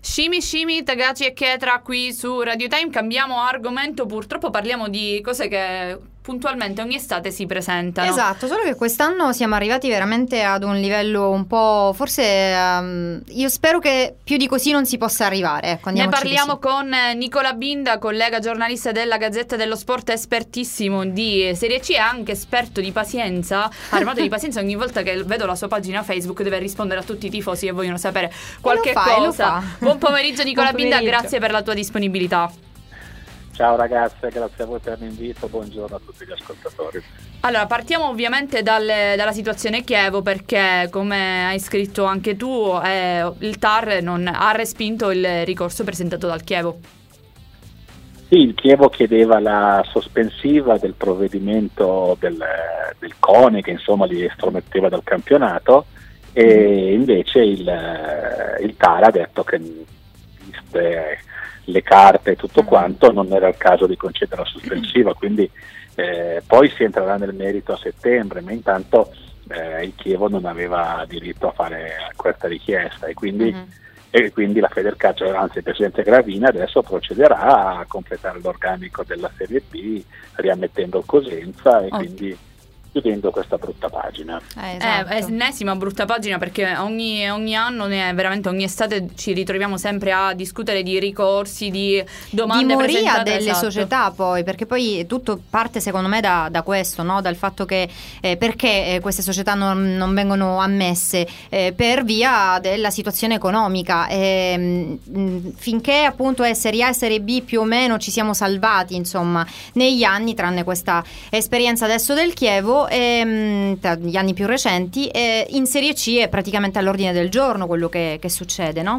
Scimi, Tagaci e Chetra qui su Radio Time. Cambiamo argomento, purtroppo parliamo di cose che puntualmente ogni estate si presentano. Esatto, solo che quest'anno siamo arrivati veramente ad un livello un po', forse io spero che più di così non si possa arrivare. Ecco, ne parliamo con Nicola Binda, collega giornalista della Gazzetta dello Sport, espertissimo di Serie C e anche esperto di pazienza, armato di pazienza ogni volta che vedo la sua pagina Facebook deve rispondere a tutti i tifosi che vogliono sapere qualche cosa. Buon pomeriggio Nicola Binda, grazie per la tua disponibilità. Ciao ragazze, grazie a voi per l'invito, buongiorno a tutti gli ascoltatori. Allora, partiamo ovviamente dalla situazione Chievo, perché come hai scritto anche tu il TAR non ha respinto il ricorso presentato dal Chievo. Sì, il Chievo chiedeva la sospensiva del provvedimento del CONI che insomma li estrometteva dal campionato e invece il TAR ha detto che viste le carte e tutto quanto non era il caso di concedere la sospensiva, quindi poi si entrerà nel merito a settembre, ma intanto il Chievo non aveva diritto a fare questa richiesta e quindi la Federcalcio, anzi il presidente Gravina adesso procederà a completare l'organico della Serie B riammettendo il Cosenza e quindi chiudendo questa brutta pagina. È ennesima brutta pagina, perché ogni anno, veramente ogni estate ci ritroviamo sempre a discutere di ricorsi, di domande di moria presentate delle società, poi perché poi tutto parte secondo me da questo, no? Dal fatto che perché queste società non vengono ammesse per via della situazione economica, finché appunto è Serie A e Serie B più o meno ci siamo salvati insomma negli anni, tranne questa esperienza adesso del Chievo. Tra gli anni più recenti in Serie C è praticamente all'ordine del giorno quello che succede, no?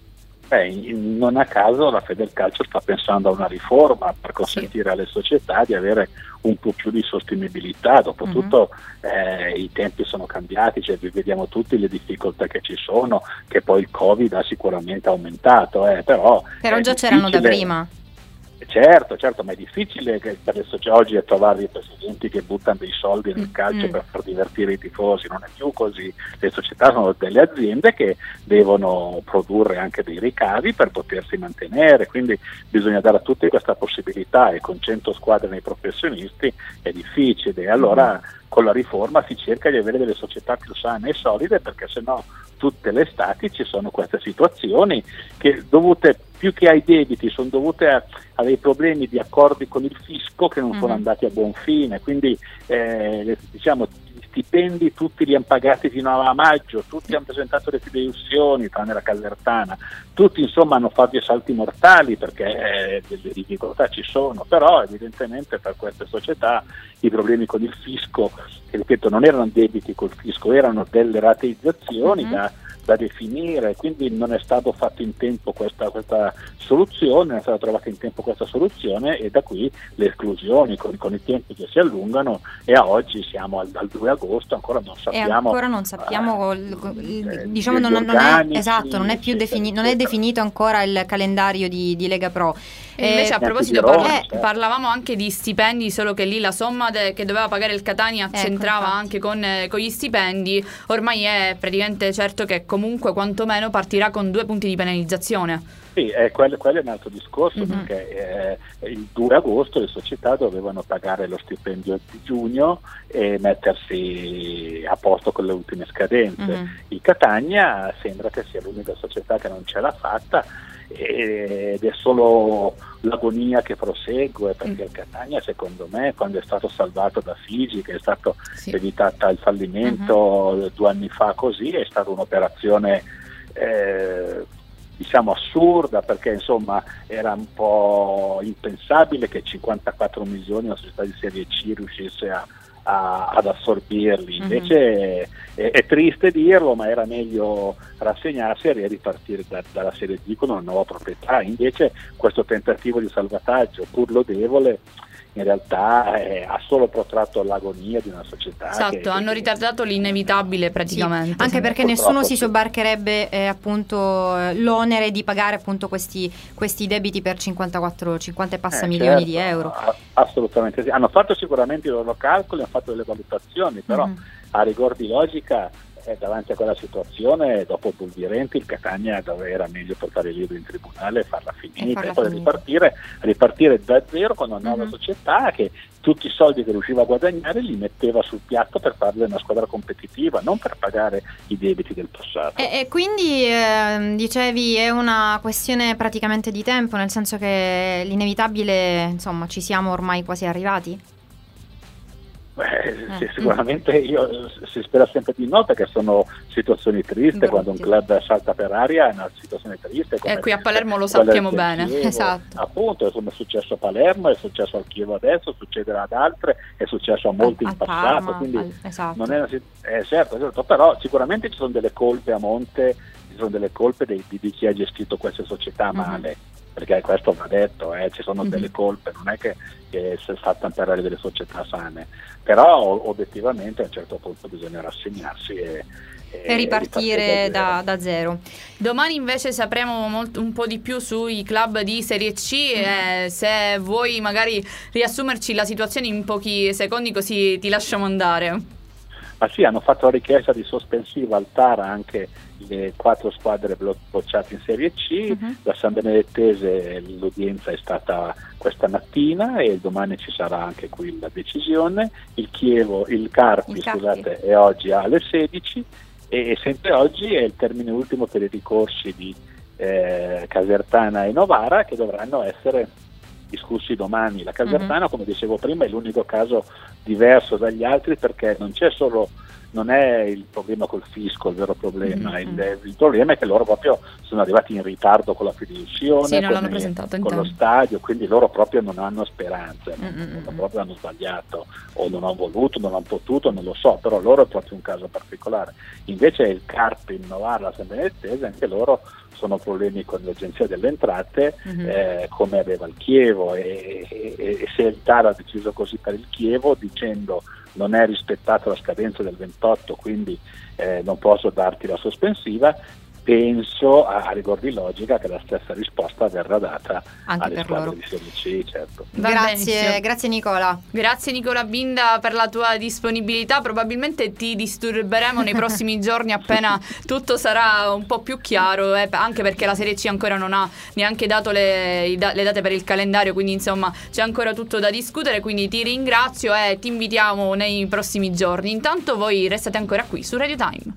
Non a caso la Federcalcio sta pensando a una riforma per consentire alle società di avere un po' più di sostenibilità. Dopotutto i tempi sono cambiati, cioè vediamo tutti le difficoltà che ci sono, che poi il Covid ha sicuramente aumentato, però già c'erano da prima. Certo, ma è difficile per le società oggi trovare dei presidenti che buttano dei soldi nel calcio per far divertire i tifosi, non è più così. Le società sono delle aziende che devono produrre anche dei ricavi per potersi mantenere, quindi bisogna dare a tutti questa possibilità e con 100 squadre nei professionisti è difficile. E allora con la riforma si cerca di avere delle società più sane e solide, perché sennò tutte le estati ci sono queste situazioni che dovute più che ai debiti sono dovute a dei problemi di accordi con il fisco che non sono andati a buon fine, quindi gli stipendi tutti li hanno pagati fino a maggio, tutti hanno presentato le fideiussioni tranne la Casertana, tutti insomma hanno fatto dei salti mortali perché delle difficoltà ci sono, però evidentemente per queste società i problemi con il fisco, che ripeto non erano debiti col fisco, erano delle rateizzazioni da definire, quindi non è stato fatto in tempo questa soluzione, non è stata trovata in tempo questa soluzione e da qui le esclusioni con i tempi che si allungano e a oggi siamo al 2 agosto, ancora non sappiamo diciamo non è più non è definito ancora il calendario di Lega Pro. E invece a proposito parlavamo anche di stipendi, solo che lì la somma che doveva pagare il Catania c'entrava anche con gli stipendi. Ormai è praticamente certo che comunque quantomeno partirà con 2 punti di penalizzazione. Sì, quello è un altro discorso, perché il 2 agosto le società dovevano pagare lo stipendio di giugno e mettersi a posto con le ultime scadenze. Il Catania sembra che sia l'unica società che non ce l'ha fatta ed è solo l'agonia che prosegue, perché il Catania secondo me quando è stato salvato da Figi, che è stato evitata il fallimento 2 anni fa così, è stata un'operazione assurda, perché insomma era un po' impensabile che 54 milioni una società di Serie C riuscisse ad assorbirli. Invece è triste dirlo, ma era meglio rassegnarsi e ripartire dalla Serie D con una nuova proprietà. Invece questo tentativo di salvataggio, pur lodevole, in realtà ha solo protratto l'agonia di una società. Esatto, hanno ritardato l'inevitabile praticamente. Sì, anche perché nessuno si sobbarcherebbe appunto l'onere di pagare appunto questi debiti per 50 e passa milioni di euro. Assolutamente sì. Hanno fatto sicuramente i loro calcoli, hanno fatto delle valutazioni, però a rigor di logica davanti a quella situazione, dopo Bulvirenti, il Catania era meglio portare il libro in tribunale e farla finita e poi ripartire da zero con una nuova società che tutti i soldi che riusciva a guadagnare li metteva sul piatto per farle una squadra competitiva, non per pagare i debiti del passato. E quindi dicevi è una questione praticamente di tempo, nel senso che l'inevitabile, insomma, ci siamo ormai quasi arrivati? Sicuramente si spera sempre di no, perché sono situazioni tristi. Quando un club salta per aria è una situazione triste, e qui a Palermo lo sappiamo bene. Chievo, esatto. Appunto, come è successo a Palermo, è successo al Chievo adesso, succederà ad altre, è successo a molti in passato. Parma, quindi esatto. Non è certo, però sicuramente ci sono delle colpe a monte, ci sono delle colpe di chi ha gestito queste società male. Perché questo va detto, ci sono delle colpe, non è che si fa tamperare delle società sane, però obiettivamente a un certo punto bisogna rassegnarsi e ripartire da zero. Domani invece sapremo un po' di più sui club di Serie C, se vuoi magari riassumerci la situazione in pochi secondi, così ti lasciamo andare. Ma sì, hanno fatto la richiesta di sospensiva al TAR anche le 4 squadre bocciate in Serie C. La San Benedettese, l'udienza è stata questa mattina e domani ci sarà anche qui la decisione. Il Carpi. Scusate, è oggi alle 16 e sempre oggi è il termine ultimo per i ricorsi di Casertana e Novara, che dovranno essere discussi domani. La Casertana, come dicevo prima, è l'unico caso diverso dagli altri, perché non è il problema col fisco il vero problema, il problema è che loro proprio sono arrivati in ritardo con la fideiussione, con lo stadio, quindi loro proprio non hanno speranze, proprio hanno sbagliato o non hanno voluto, non hanno potuto, non lo so, però loro è proprio un caso particolare. Invece il Carpi, il Novara, la San Benedettese, anche loro sono problemi con l'Agenzia delle Entrate, come aveva il Chievo, e se il TAR ha deciso così per il Chievo, dicendo non è rispettata la scadenza del 28, quindi non posso darti la sospensiva, penso a rigor di logica che la stessa risposta verrà data anche alle squadre di Serie C, certo. Grazie Nicola. Grazie Nicola Binda per la tua disponibilità. Probabilmente ti disturberemo nei prossimi giorni appena tutto sarà un po' più chiaro, anche perché la Serie C ancora non ha neanche dato le date per il calendario, quindi insomma c'è ancora tutto da discutere, quindi ti ringrazio e ti invitiamo nei prossimi giorni. Intanto voi restate ancora qui su Radio Time.